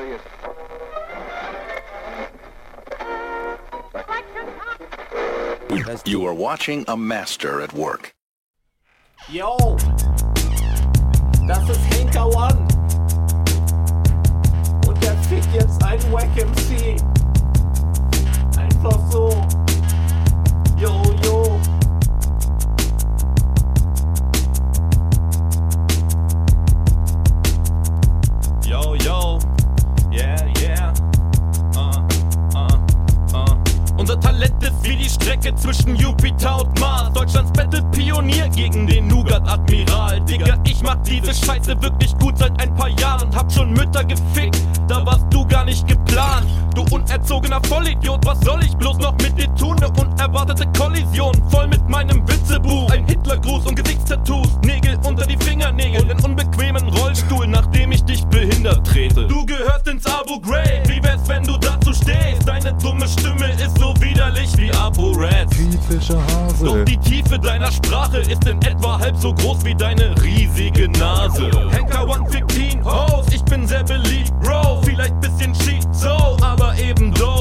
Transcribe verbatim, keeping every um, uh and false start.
serious. You are watching a master at work. Yo, das ist Henker One. Und der fickt jetzt einen Wack M C. Einfach so. Yo, yo. Yo, yo. Yeah, yeah. Uh, uh, uh. Unser Talent ist wie die Strecke zwischen Jupiter und Mars. Deutschlands Battle-Pionier gegen den Nougat-Admiral. Digga, ich mach diese Scheiße wirklich gut seit ein paar Jahren. Hab schon Mütter gefickt, da warst du gar nicht geplant. Du unerzogener Vollidiot, was soll ich bloß noch mit dir tun? Ne unerwartete Kollision, voll mit meinem Witzebuch. Ein Hitlergruß und Gesichtstattoos, Nägel unter die Fingernägel und einen unbequemen Rollstuhl, nachdem ich dich behindert trete. Du gehörst ins Abu Ghraib, wie wär's, wenn du dazu stehst? Deine dumme Stimme ist so widerlich wie ApoRed. Kritischer Hase. Doch die Tiefe deiner Sprache ist in etwa halb so groß wie deine riesige Nase. Henker One fifteen Hoes, ich bin sehr beliebt, Bro. Vielleicht bisschen cheat, so, aber eben doch.